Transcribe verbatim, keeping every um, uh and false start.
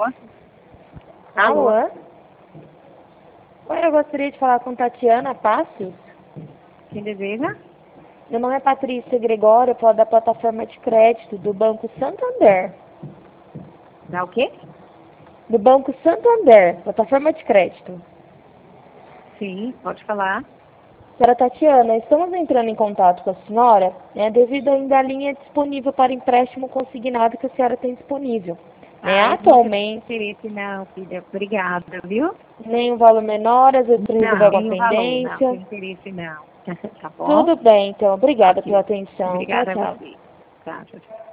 Posso? Alô? Alô? Oi, eu gostaria de falar com Tatiana Passos. Quem deseja? Meu nome é Patrícia Gregório, eu falo da plataforma de crédito do Banco Santander. Dá o quê? Do Banco Santander, plataforma de crédito. Sim, pode falar. Senhora Tatiana, estamos entrando em contato com a senhora, né, devido ainda à linha disponível para empréstimo consignado que a senhora tem disponível. Né, Ah, não tem atualmente, interesse não, filha. Obrigada, viu? nem um valor menor, às vezes para resolver Não, alguma tem o valor, não pendência. tem interesse não. Tá bom? Tudo bem, então. Obrigada pela Ok. atenção. Tchau, Obrigada a tchau. você. Tá, tchau, tchau.